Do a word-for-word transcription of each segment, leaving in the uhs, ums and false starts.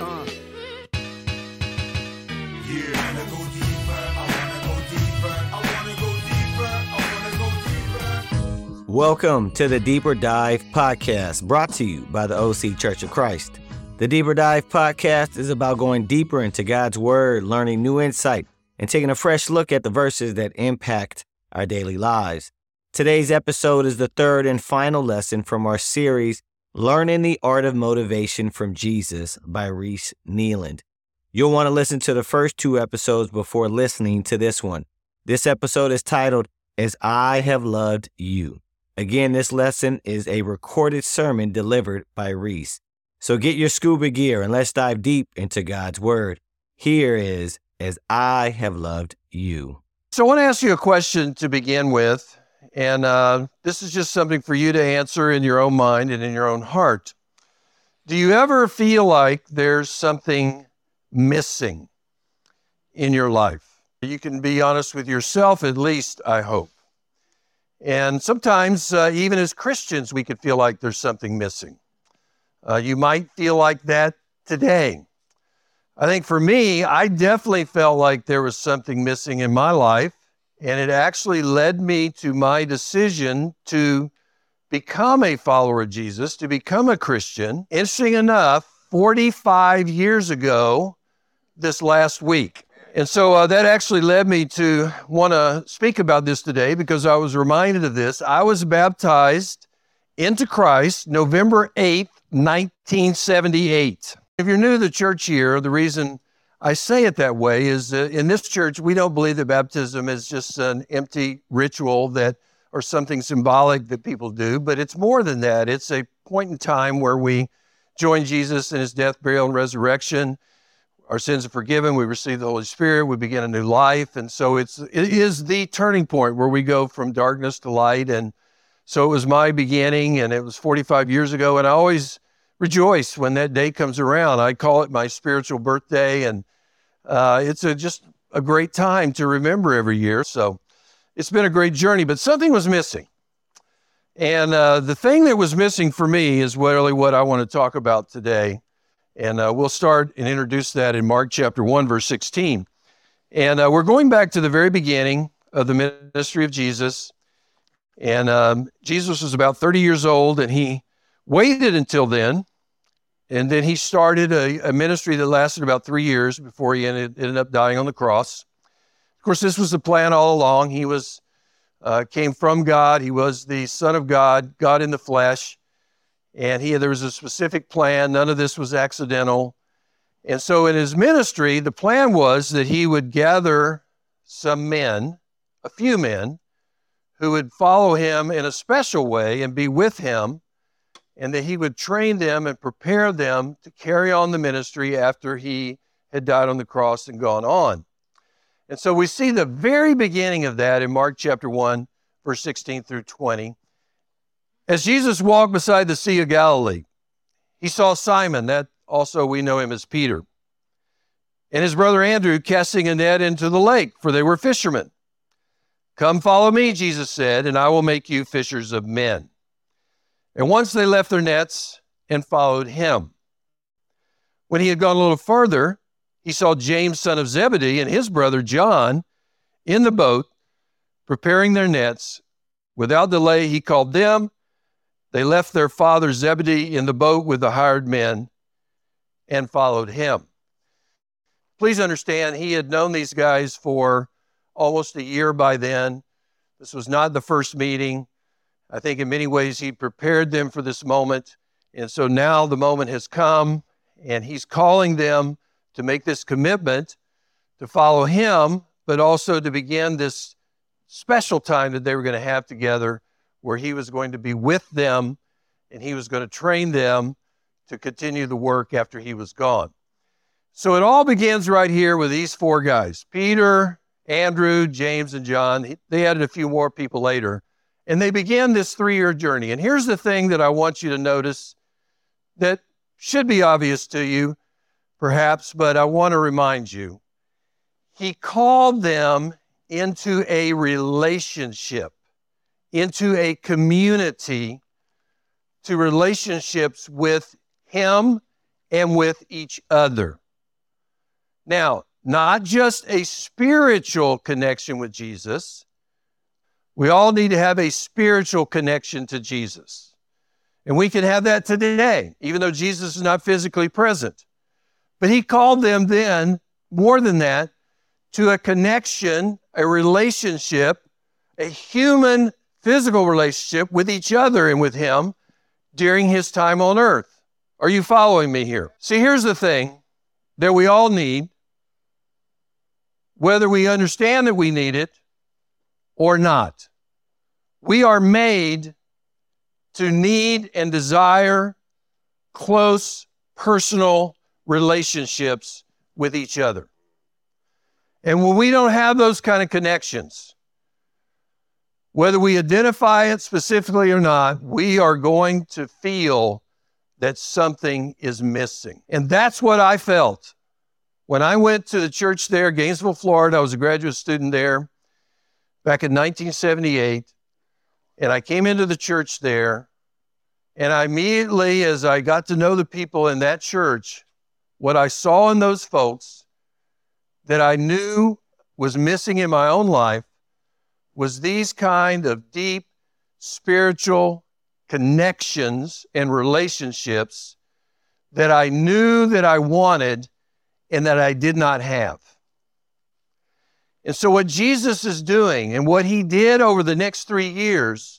Uh. Yeah, I wanna go deeper, I wanna go deeper, I wanna go deeper, I wanna go deeper. Welcome to the Deeper Dive Podcast, brought to you by the O C Church of Christ. The Deeper Dive Podcast is about going deeper into God's Word, learning new insight, and taking a fresh look at the verses that impact our daily lives. Today's episode is the third and final lesson from our series, Learning the Art of Motivation from Jesus by Reese Nealand. You'll want to listen to the first two episodes before listening to this one. This episode is titled, As I Have Loved You. Again, this lesson is a recorded sermon delivered by Reese. So get your scuba gear and let's dive deep into God's Word. Here is As I Have Loved You. So I want to ask you a question to begin with, and uh, this is just something for you to answer in your own mind and in your own heart. Do you ever feel like there's something missing in your life? You can be honest with yourself, at least, I hope. And sometimes, uh, even as Christians, we could feel like there's something missing. Uh, you might feel like that today. I think for me, I definitely felt like there was something missing in my life, and it actually led me to my decision to become a follower of Jesus, to become a Christian. Interesting enough, forty-five years ago, this last week. And so uh, that actually led me to want to speak about this today because I was reminded of this. I was baptized into Christ November eighth, nineteen seventy-eight. If you're new to the church here, the reason I say it that way is that in this church, we don't believe that baptism is just an empty ritual that or something symbolic that people do, but it's more than that. It's a point in time where we join Jesus in his death, burial, and resurrection. Our sins are forgiven. We receive the Holy Spirit. We begin a new life. And so it's, it is the turning point where we go from darkness to light. And so it was my beginning, and it was forty-five years ago. And I always rejoice when that day comes around. I call it my spiritual birthday. And uh, it's a, just a great time to remember every year. So it's been a great journey, but something was missing. And uh, the thing that was missing for me is really what I want to talk about today. And uh, we'll start and introduce that in Mark chapter one, verse sixteen. And uh, we're going back to the very beginning of the ministry of Jesus. And um, Jesus was about thirty years old, and he waited until then. And then he started a, a ministry that lasted about three years before he ended, ended up dying on the cross. Of course, this was the plan all along. He was uh, came from God. He was the Son of God, God in the flesh. And he, there was a specific plan. None of this was accidental. And so in his ministry, the plan was that he would gather some men, a few men, who would follow him in a special way and be with him, and that he would train them and prepare them to carry on the ministry after he had died on the cross and gone on. And so we see the very beginning of that in Mark chapter one, verse sixteen through twenty. As Jesus walked beside the Sea of Galilee, he saw Simon, that also we know him as Peter, and his brother Andrew casting a net into the lake, for they were fishermen. "Come follow me," Jesus said, "and I will make you fishers of men." And once they left their nets and followed him. When he had gone a little further, he saw James, son of Zebedee, and his brother John in the boat, preparing their nets. Without delay, he called them. They left their father Zebedee in the boat with the hired men and followed him. Please understand, he had known these guys for almost a year by then. This was not the first meeting. I think in many ways he prepared them for this moment. And so now the moment has come, and he's calling them to make this commitment to follow him, but also to begin this special time that they were going to have together, where he was going to be with them and he was going to train them to continue the work after he was gone. So it all begins right here with these four guys, Peter, Andrew, James, and John. They added a few more people later, and they began this three-year journey. And here's the thing that I want you to notice that should be obvious to you, perhaps, but I want to remind you. He called them into a relationship, into a community, to relationships with him and with each other. Now, not just a spiritual connection with Jesus. We all need to have a spiritual connection to Jesus. And we can have that today, even though Jesus is not physically present. But he called them then, more than that, to a connection, a relationship, a human physical relationship with each other and with him during his time on earth. Are you following me here? See, here's the thing that we all need, whether we understand that we need it or not. We are made to need and desire close personal relationships with each other. And when we don't have those kind of connections, whether we identify it specifically or not, we are going to feel that something is missing. And that's what I felt. When I went to the church there, Gainesville, Florida, I was a graduate student there back in nineteen seventy-eight. And I came into the church there, and I immediately, as I got to know the people in that church, what I saw in those folks that I knew was missing in my own life was these kind of deep spiritual connections and relationships that I knew that I wanted and that I did not have. And so what Jesus is doing and what he did over the next three years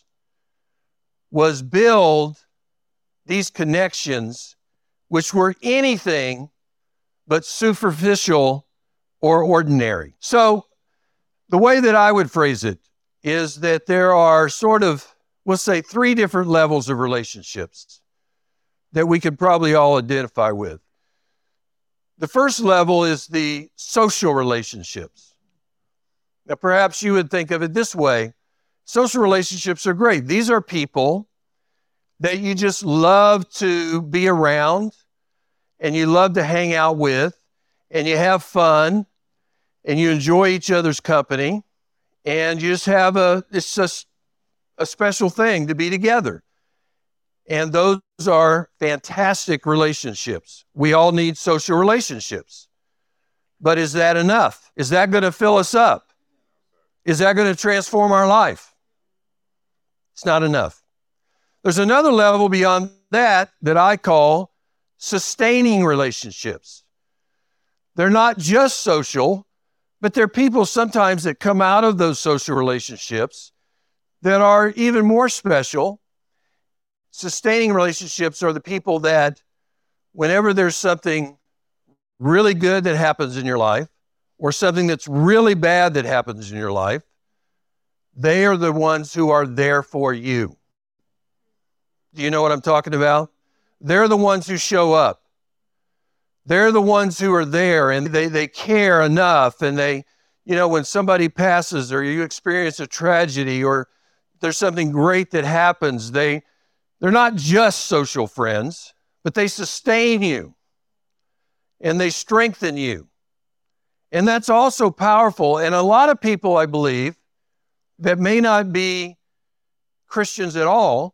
was build these connections which were anything but superficial or ordinary. So the way that I would phrase it is that there are sort of, we'll say, three different levels of relationships that we could probably all identify with. The first level is the social relationships. Now, perhaps you would think of it this way. Social relationships are great. These are people that you just love to be around and you love to hang out with and you have fun and you enjoy each other's company and you just have a, it's just a special thing to be together. And those are fantastic relationships. We all need social relationships. But is that enough? Is that going to fill us up? Is that going to transform our life? It's not enough. There's another level beyond that that I call sustaining relationships. They're not just social, but they're people sometimes that come out of those social relationships that are even more special. Sustaining relationships are the people that whenever there's something really good that happens in your life or something that's really bad that happens in your life, they are the ones who are there for you. Do you know what I'm talking about? They're the ones who show up. They're the ones who are there and they, they care enough. And they, you know, when somebody passes or you experience a tragedy or there's something great that happens, they, they're not just social friends, but they sustain you and they strengthen you. And that's also powerful. And a lot of people, I believe, that may not be Christians at all,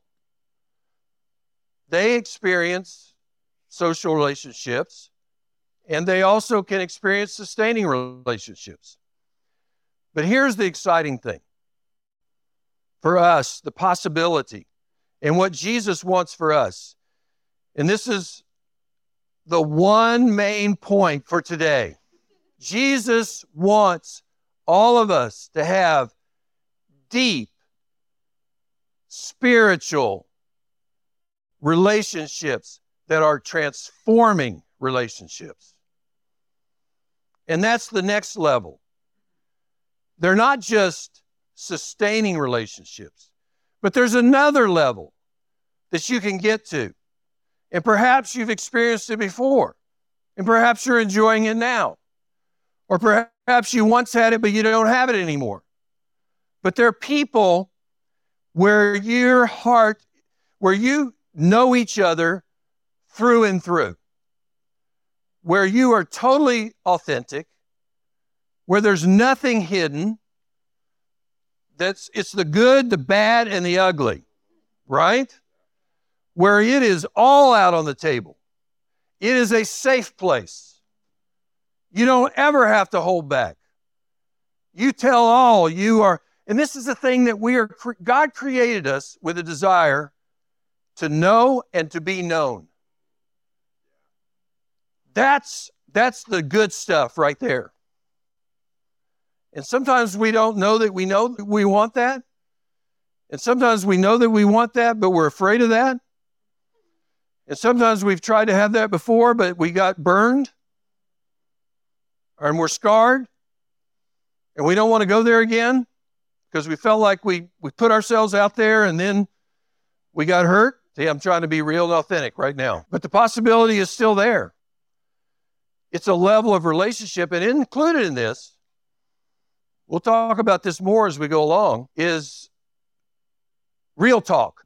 they experience social relationships and they also can experience sustaining relationships. But here's the exciting thing. For us, the possibility and what Jesus wants for us, and this is the one main point for today. Jesus wants all of us to have deep, spiritual relationships that are transforming relationships. And that's the next level. They're not just sustaining relationships, but there's another level that you can get to. And perhaps you've experienced it before, and perhaps you're enjoying it now. Or perhaps you once had it, but you don't have it anymore. But there are people where your heart, where you know each other through and through, where you are totally authentic, where there's nothing hidden. That's, it's the good, the bad, and the ugly, right? Where it is all out on the table. It is a safe place. You don't ever have to hold back. You tell all. You are, and this is the thing that we are, God created us with a desire to know and to be known. That's, that's the good stuff right there. And sometimes we don't know that we know that we want that. And sometimes we know that we want that, but we're afraid of that. And sometimes we've tried to have that before, but we got burned. And we're scarred. And we don't want to go there again because we felt like we, we put ourselves out there and then we got hurt. See, I'm trying to be real and authentic right now. But the possibility is still there. It's a level of relationship, and included in this, we'll talk about this more as we go along, is real talk,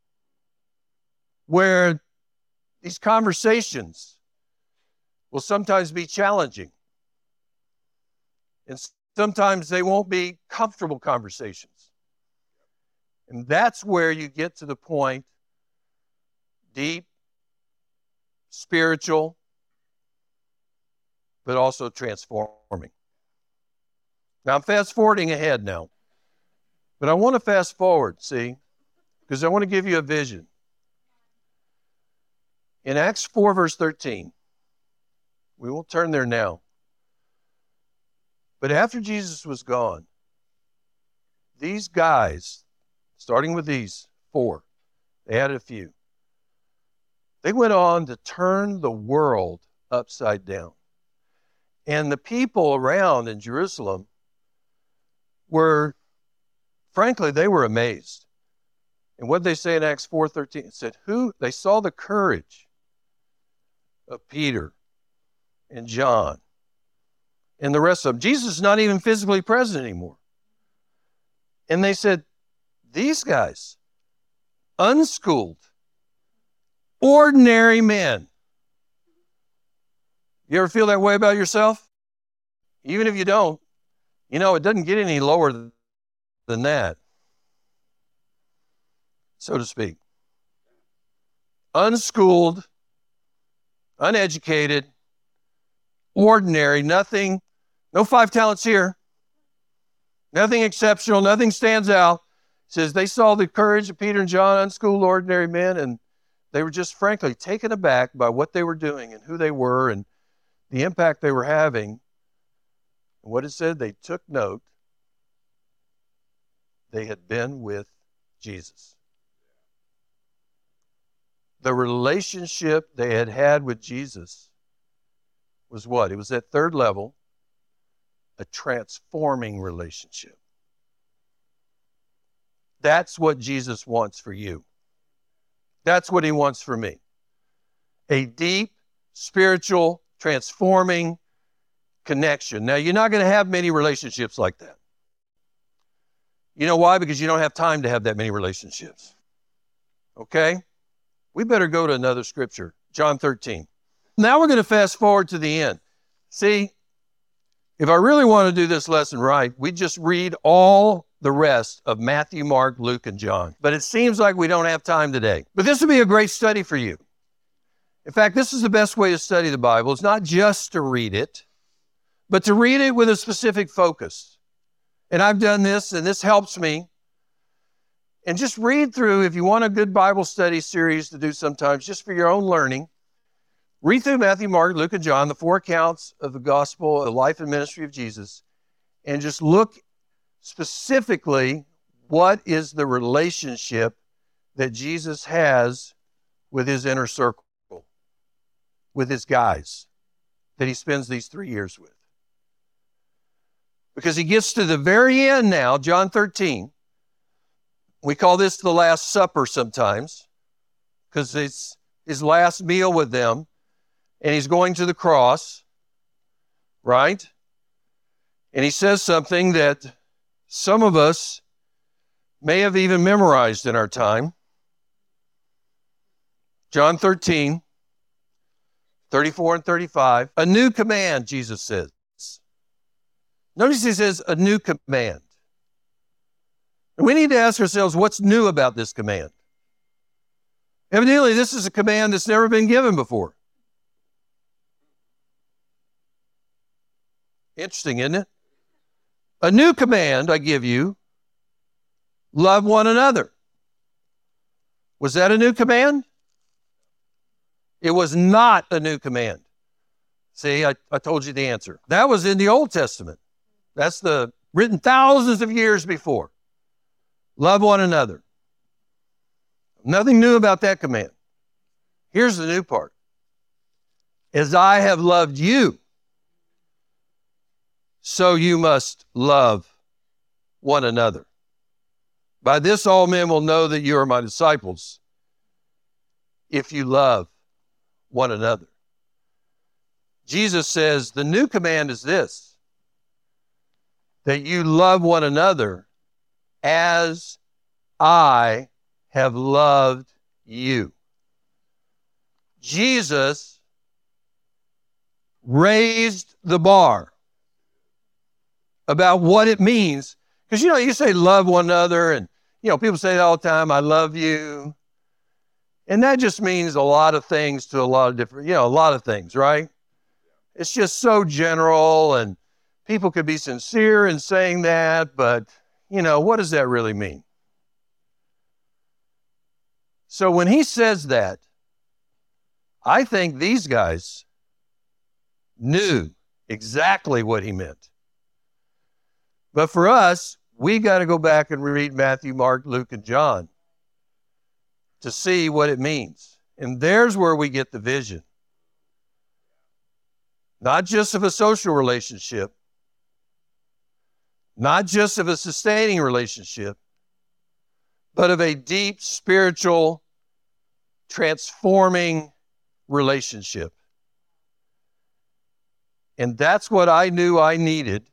where these conversations will sometimes be challenging. And sometimes they won't be comfortable conversations. And that's where you get to the point, deep, spiritual, but also transforming. Now, I'm fast forwarding ahead now. But I want to fast forward, see, because I want to give you a vision. In Acts four, verse thirteen, we won't turn there now. But after Jesus was gone, these guys, starting with these four, they added a few, they went on to turn the world upside down. And the people around in Jerusalem were, frankly, they were amazed. And what did they say in Acts four thirteen? It said, who? They saw the courage of Peter and John and the rest of them. Jesus is not even physically present anymore. And they said, these guys, unschooled, ordinary men. You ever feel that way about yourself? Even if you don't, you know, it doesn't get any lower than that, so to speak. Unschooled, uneducated, ordinary, nothing, no five talents here, nothing exceptional, nothing stands out. It says they saw the courage of Peter and John, unschooled, ordinary men, and they were just frankly taken aback by what they were doing and who they were and the impact they were having. And what it said, they took note. They had been with Jesus. The relationship they had had with Jesus was what? It was that third level, a transforming relationship. That's what Jesus wants for you. That's what he wants for me. A deep, spiritual, transforming connection. Now, you're not going to have many relationships like that. You know why? Because you don't have time to have that many relationships. Okay? We better go to another scripture, John thirteen. Now we're going to fast forward to the end. See, if I really want to do this lesson right, we just read all the rest of Matthew, Mark, Luke, and John. But it seems like we don't have time today. But this would be a great study for you. In fact, this is the best way to study the Bible. It's not just to read it, but to read it with a specific focus. And I've done this, and this helps me. And just read through, if you want a good Bible study series to do sometimes, just for your own learning, read through Matthew, Mark, Luke, and John, the four accounts of the gospel, the life and ministry of Jesus, and just look specifically what is the relationship that Jesus has with his inner circle, with his guys that he spends these three years with. Because he gets to the very end now, John thirteen. We call this the Last Supper sometimes, because it's his last meal with them, and he's going to the cross, right? And he says something that some of us may have even memorized in our time. John thirteen, thirty-four and thirty-five. A new command, Jesus says. Notice he says a new command. And we need to ask ourselves, what's new about this command? Evidently, this is a command that's never been given before. Interesting, isn't it? A new command I give you, love one another. Was that a new command? It was not a new command. See, I, I told you the answer. That was in the Old Testament. That's the written thousands of years before. Love one another. Nothing new about that command. Here's the new part. As I have loved you, so you must love one another. By this all men will know that you are my disciples, if you love one another. Jesus says the new command is this, that you love one another as I have loved you. Jesus raised the bar about what it means. Because, you know, you say love one another, and, you know, people say it all the time, I love you. And that just means a lot of things to a lot of different, you know, a lot of things, right? It's just so general, and people could be sincere in saying that, but, you know, what does that really mean? So when he says that, I think these guys knew exactly what he meant. But for us, we got to go back and read Matthew, Mark, Luke, and John to see what it means. And there's where we get the vision. Not just of a social relationship, not just of a sustaining relationship, but of a deep spiritual, transforming relationship. And that's what I knew I needed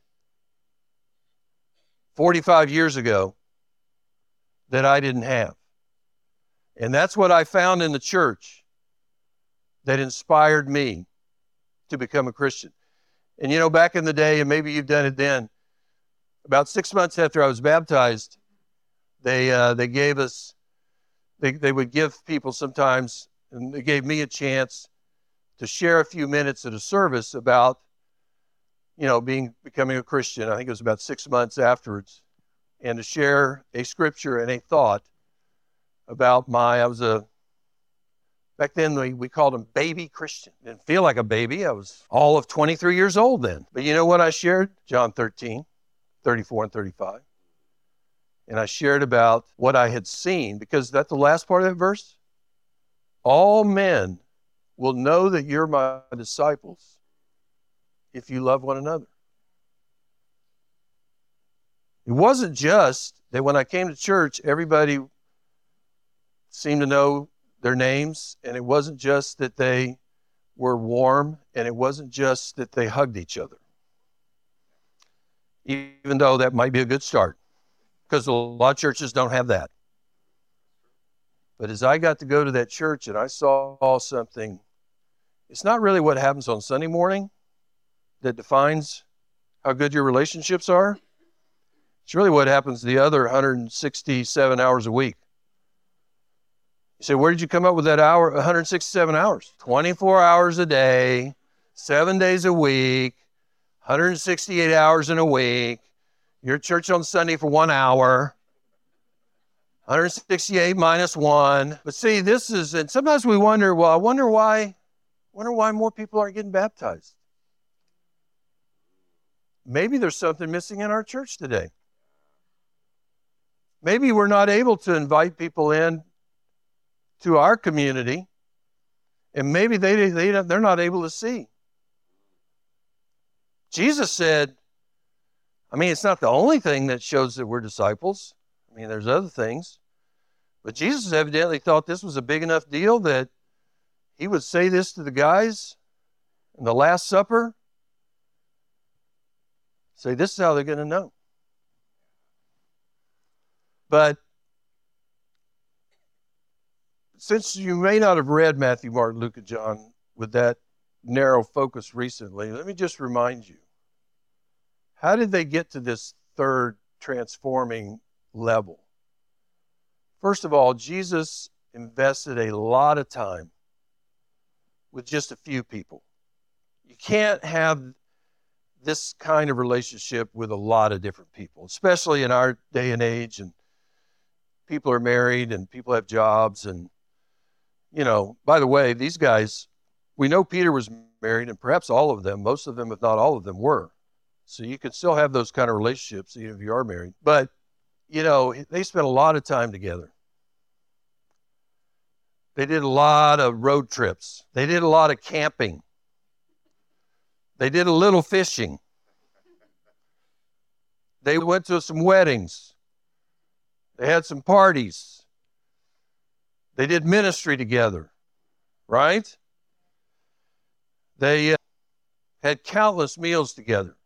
forty-five years ago that I didn't have. And that's what I found in the church that inspired me to become a Christian. And you know, back in the day, and maybe you've done it then, about six months after I was baptized, they uh, they gave us, they, they would give people sometimes, and they gave me a chance to share a few minutes at a service about, you know, being becoming a Christian. I think it was about six months afterwards, and to share a scripture and a thought about my, I was a, back then we, we called him baby Christian. Didn't feel like a baby. I was all of twenty-three years old then. But you know what I shared? John thirteen, thirty-four and thirty-five. And I shared about what I had seen, because that's the last part of that verse. All men will know that you're my disciples if you love one another. It wasn't just that when I came to church, everybody seemed to know their names, and it wasn't just that they were warm, and it wasn't just that they hugged each other. Even though that might be a good start, because a lot of churches don't have that. But as I got to go to that church and I saw something, it's not really what happens on Sunday morning that defines how good your relationships are. It's really what happens the other one hundred sixty-seven hours a week. You say, where did you come up with that hour? one hundred sixty-seven hours. twenty-four hours a day, seven days a week, one hundred sixty-eight hours in a week. You're at church on Sunday for one hour. one hundred sixty-eight minus one. But see, this is, and sometimes we wonder, well, I wonder why, wonder why more people aren't getting baptized. Maybe there's something missing in our church today. Maybe we're not able to invite people in to our community, and maybe they, they, they're not able to see. Jesus said, I mean, it's not the only thing that shows that we're disciples. I mean, there's other things. But Jesus evidently thought this was a big enough deal that he would say this to the guys in the Last Supper. Say, this is how they're going to know. But since you may not have read Matthew, Mark, Luke, and John with that narrow focus recently, let me just remind you. How did they get to this third transforming level? First of all, Jesus invested a lot of time with just a few people. You can't have this kind of relationship with a lot of different people, especially in our day and age, and people are married and people have jobs. And, you know, by the way, these guys, we know Peter was married, and perhaps all of them, most of them, if not all of them, were. So you can still have those kind of relationships even if you are married. But, you know, they spent a lot of time together. They did a lot of road trips. They did a lot of camping. They did a little fishing. They went to some weddings. They had some parties. They did ministry together, right? They uh, had countless meals together.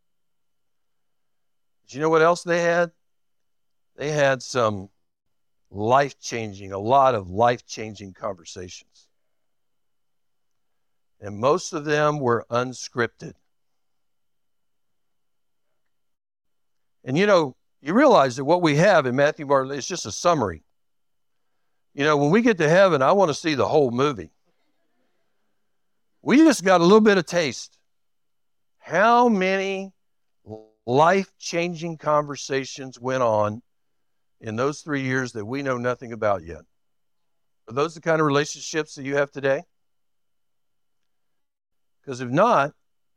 Did you know what else they had? They had some life-changing, a lot of life-changing conversations. And most of them were unscripted. And you know, you realize that what we have in Matthew, Mark, is just a summary. You know, when we get to heaven, I want to see the whole movie. We just got a little bit of taste. How many life-changing conversations went on in those three years that we know nothing about yet? Are those the kind of relationships that you have today? Because if not,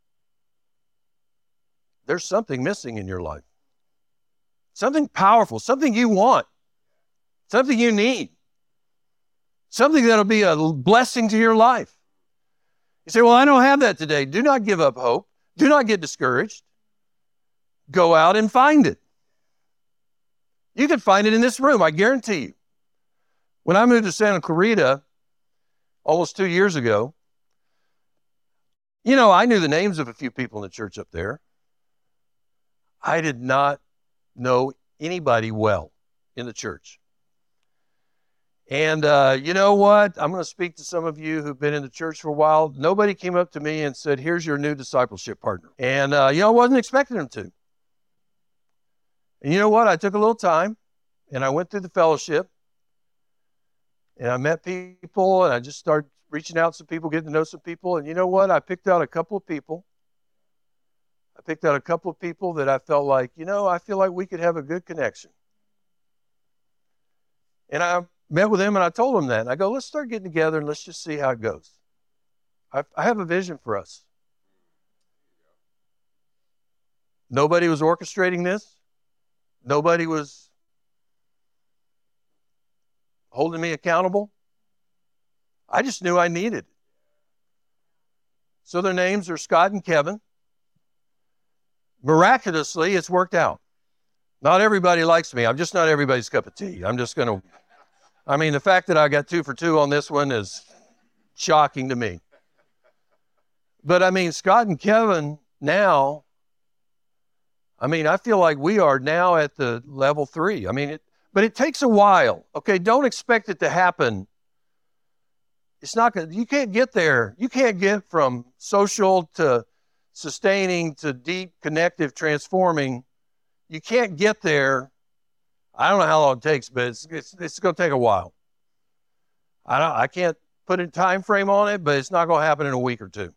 there's something missing in your life. Something powerful, something you want, something you need, something that'll be a blessing to your life. You say, well, I don't have that today. Do not give up hope. Do not get discouraged. Go out and find it. You can find it in this room, I guarantee you. When I moved to Santa Clarita almost two years ago, you know, I knew the names of a few people in the church up there. I did not know anybody well in the church. And uh, you know what? I'm going to speak to some of you who've been in the church for a while. Nobody came up to me and said, here's your new discipleship partner. And, uh, you know, I wasn't expecting them to. And you know what? I took a little time, and I went through the fellowship, and I met people, and I just started reaching out to some people, getting to know some people. And you know what? I picked out a couple of people. I picked out a couple of people that I felt like, you know, I feel like we could have a good connection. And I met with them, and I told them that. And I go, let's start getting together, and let's just see how it goes. I, I have a vision for us. Nobody was orchestrating this. Nobody was holding me accountable. I just knew I needed it. So their names are Scott and Kevin. Miraculously, it's worked out. Not everybody likes me. I'm just not everybody's cup of tea. I'm just going to, I mean, the fact that I got two for two on this one is shocking to me. But I mean, Scott and Kevin now, I mean, I feel like we are now at the level three. I mean, it, but it takes a while. Okay, don't expect it to happen. It's not going to, you can't get there. You can't get from social to sustaining to deep, connective, transforming. You can't get there. I don't know how long it takes, but it's it's, it's going to take a while. I don't, I can't put a time frame on it, but it's not going to happen in a week or two.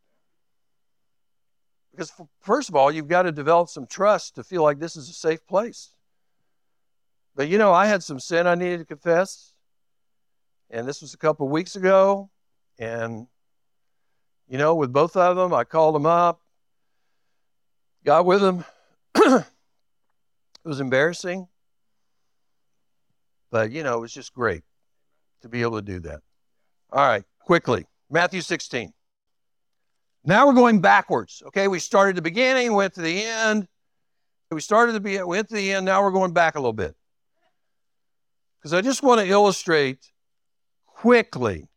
Because first of all, you've got to develop some trust to feel like this is a safe place. But you know, I had some sin I needed to confess. And this was a couple of weeks ago. And, you know, with both of them, I called them up, got with them. It was embarrassing. But, you know, it was just great to be able to do that. All right, quickly. Matthew sixteen. Now we're going backwards. Okay, we started at the beginning, went to the end. We started at the beginning, went to the end. Now we're going back a little bit. Because I just want to illustrate quickly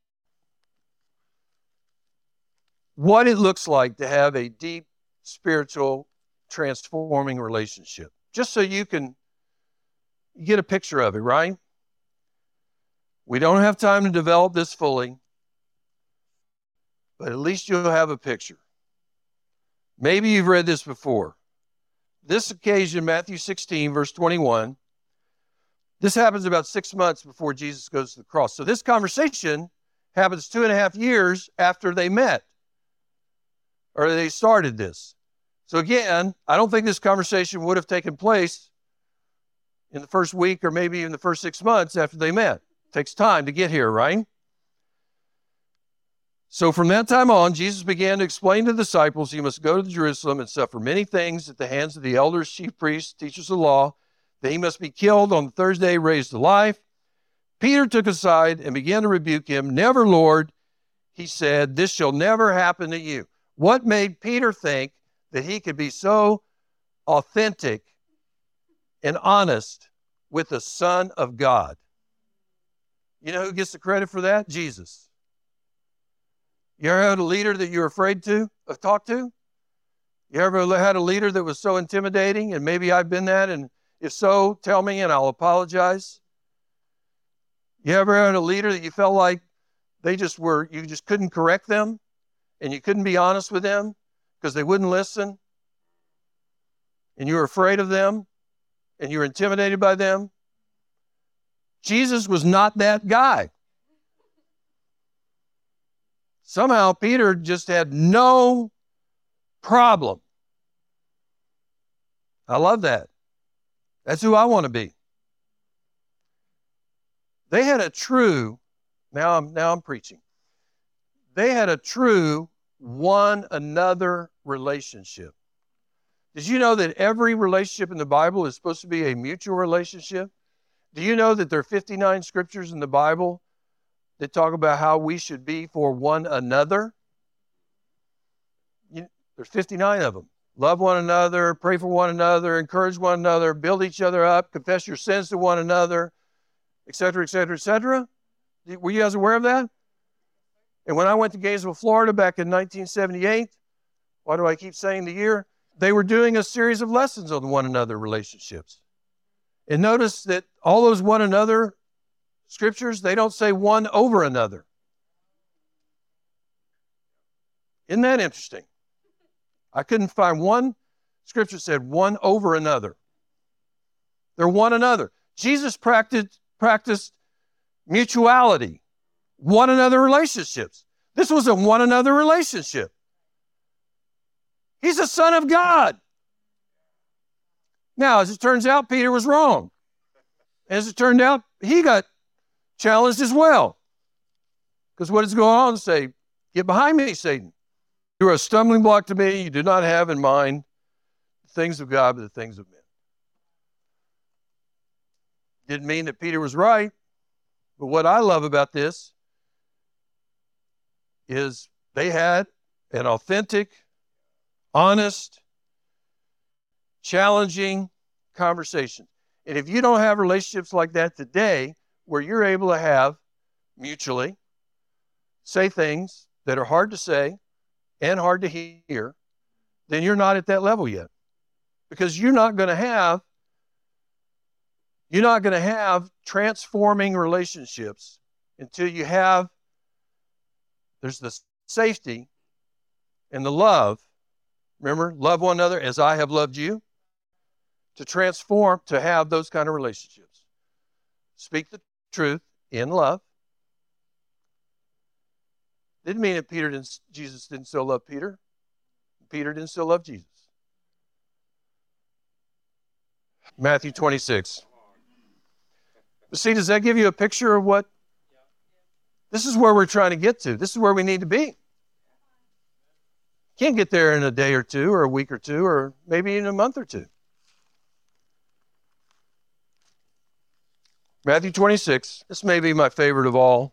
what it looks like to have a deep, spiritual, transforming relationship. Just so you can get a picture of it, right? We don't have time to develop this fully, but at least you'll have a picture. Maybe you've read this before. This occasion, Matthew sixteen, verse twenty-one, this happens about six months before Jesus goes to the cross. So this conversation happens two and a half years after they met, or they started this. So again, I don't think this conversation would have taken place in the first week or maybe even the first six months after they met. It takes time to get here, right? So from that time on, Jesus began to explain to the disciples he must go to Jerusalem and suffer many things at the hands of the elders, chief priests, teachers of the law, that he must be killed on the third day, raised to life. Peter took aside and began to rebuke him. Never, Lord, he said, this shall never happen to you. What made Peter think that he could be so authentic and honest with the Son of God? You know who gets the credit for that? Jesus. You ever had a leader that you were afraid to uh, talk to? You ever had a leader that was so intimidating? And maybe I've been that, and if so, tell me and I'll apologize. You ever had a leader that you felt like they just were, you just couldn't correct them and you couldn't be honest with them because they wouldn't listen, and you were afraid of them and you were intimidated by them? Jesus was not that guy. Somehow Peter just had no problem. I love that. That's who I want to be. They had a true, now I'm, now I'm preaching. They had a true one another relationship. Did you know that every relationship in the Bible is supposed to be a mutual relationship? Do you know that there are fifty-nine scriptures in the Bible that talk about how we should be for one another? You, there's fifty-nine of them. Love one another, pray for one another, encourage one another, build each other up, confess your sins to one another, et cetera, et cetera, et cetera. Were you guys aware of that? And when I went to Gainesville, Florida back in nineteen seventy-eight, why do I keep saying the year? They were doing a series of lessons on one another relationships. And notice that all those one another scriptures, they don't say one over another. Isn't that interesting? I couldn't find one scripture that said one over another. They're one another. Jesus practiced, practiced mutuality, one another relationships. This was a one another relationship. He's a son of God. Now, as it turns out, Peter was wrong. As it turned out, he got challenged as well. Because what does go on and say? Get behind me, Satan. You are a stumbling block to me. You do not have in mind the things of God, but the things of men. Didn't mean that Peter was right. But what I love about this is they had an authentic, honest, challenging conversation. And if you don't have relationships like that today, where you're able to have mutually say things that are hard to say and hard to hear, then you're not at that level yet. Because you're not going to have you're not going to have transforming relationships until you have there's the safety and the love. Remember, love one another as I have loved you. To transform, to have those kind of relationships. Speak the truth in love. Didn't mean that Peter didn't, Jesus didn't still love Peter. Peter didn't still love Jesus. Matthew twenty-six. But see, does that give you a picture of what? This is where we're trying to get to. This is where we need to be. Can't get there in a day or two or a week or two or maybe in a month or two. Matthew twenty-six. This may be my favorite of all.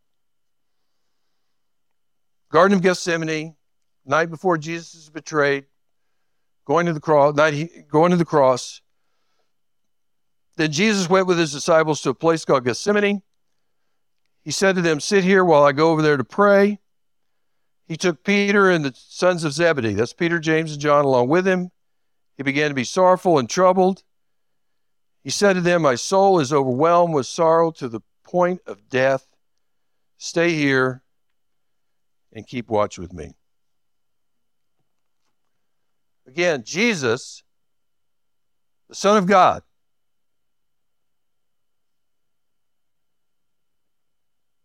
Garden of Gethsemane, night before Jesus is betrayed, going to the cross, night he, going to the cross. Then Jesus went with his disciples to a place called Gethsemane. He said to them, sit here while I go over there to pray. He took Peter and the sons of Zebedee, that's Peter, James, and John, along with him. He began to be sorrowful and troubled. He said to them, my soul is overwhelmed with sorrow to the point of death. Stay here and keep watch with me. Again, Jesus, the Son of God,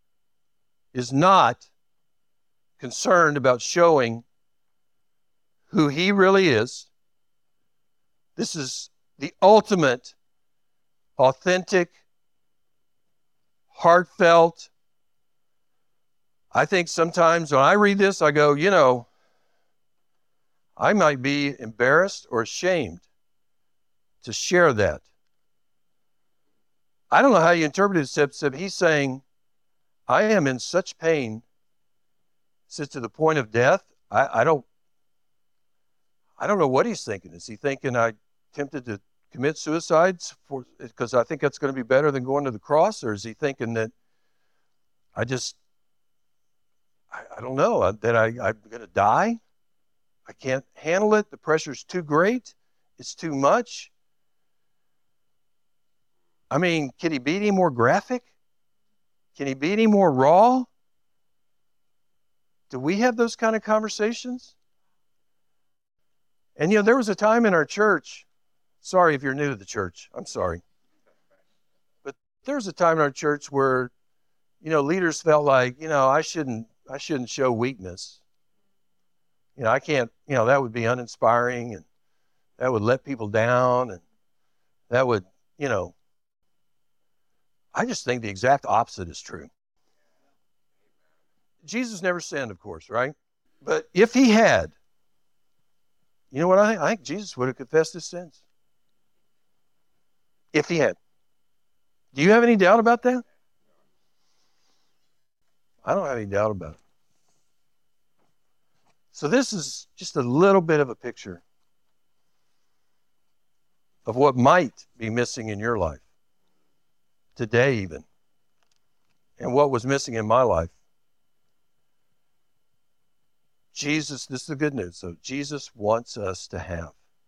is not concerned about showing who he really is. This is the ultimate, authentic, heartfelt. I think sometimes when I read this, I go, you know, I might be embarrassed or ashamed to share that. I don't know how you interpret it, except he's saying, I am in such pain, says to the point of death. I, I don't I don't know what he's thinking. Is he thinking I tempted to commit suicide for, because I think that's going to be better than going to the cross? Or is he thinking that I just, I, I don't know, that I, I'm going to die? I can't handle it. The pressure's too great. It's too much. I mean, can he be any more graphic? Can he be any more raw? Do we have those kind of conversations? And, you know, there was a time in our church, sorry if you're new to the church, I'm sorry. But there was a time in our church where, you know, leaders felt like, you know, I shouldn't, I shouldn't show weakness. You know, I can't, you know, that would be uninspiring and that would let people down and that would, you know, I just think the exact opposite is true. Jesus never sinned, of course, right? But if he had, you know what I think? I think Jesus would have confessed his sins. If he had. Do you have any doubt about that? I don't have any doubt about it. So this is just a little bit of a picture of what might be missing in your life. Today even. And what was missing in my life. Jesus, this is the good news. So Jesus wants us to have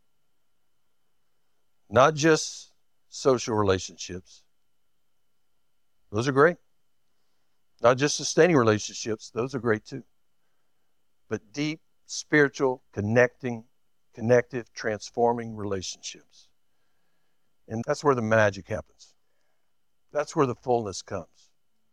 not just social relationships. Those are great. Not just sustaining relationships. Those are great too. But deep, spiritual, connecting, connective, transforming relationships. And that's where the magic happens. That's where the fullness comes.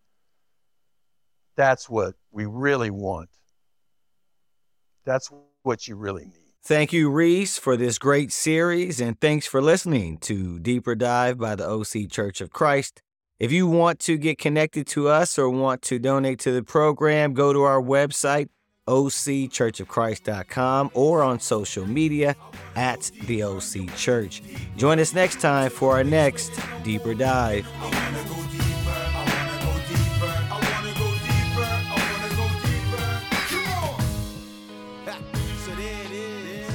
That's what we really want. That's what you really need. Thank you, Reese, for this great series, and thanks for listening to Deeper Dive by the O C Church of Christ. If you want to get connected to us or want to donate to the program, go to our website, O C church of christ dot com, or on social media at the O C Church. Join us next time for our next Deeper Dive. I wanna go deeper, I wanna go deeper, I wanna go deeper, I wanna go deeper. Come on! Ha, so there it is.